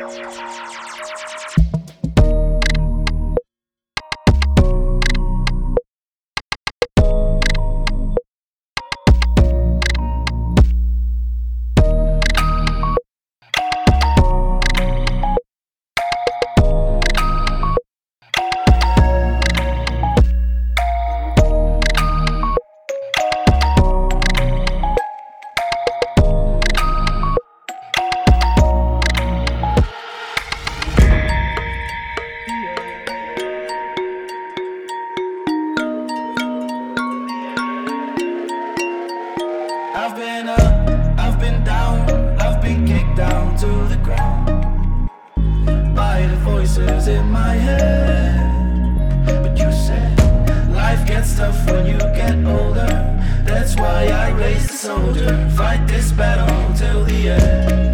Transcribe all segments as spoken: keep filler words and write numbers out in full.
I've been up, I've been down, I've been kicked down to the ground by the voices in my head. But you said life gets tough when you get older. That's why I raised a soldier. Fight this battle till the end.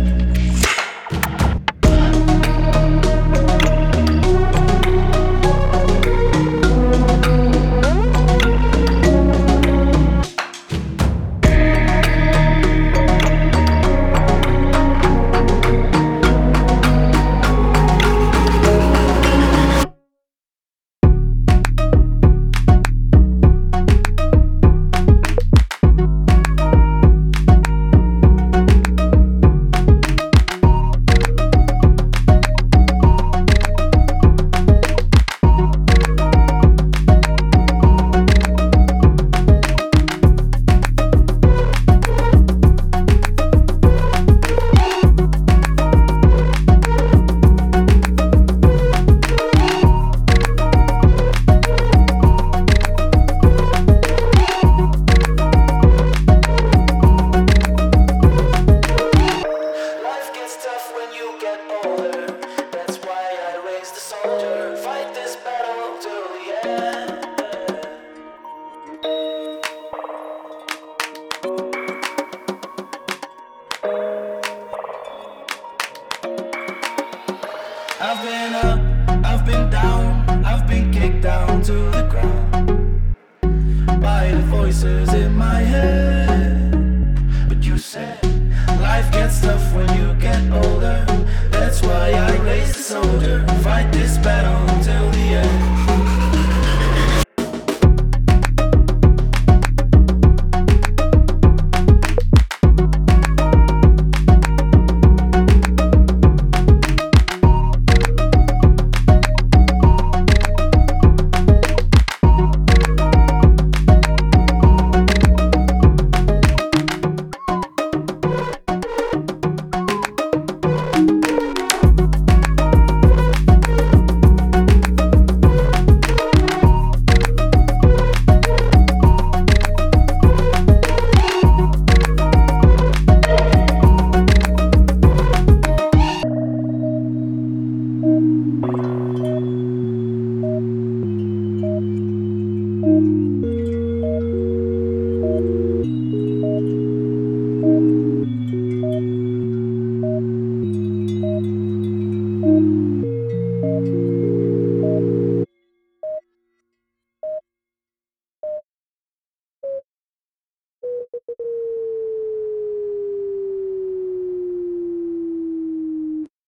I've been up, I've been down, I've been kicked down to the ground by the voices in my head. But you said life gets tough when you get older. That's why I raised a soldier. Fight this battle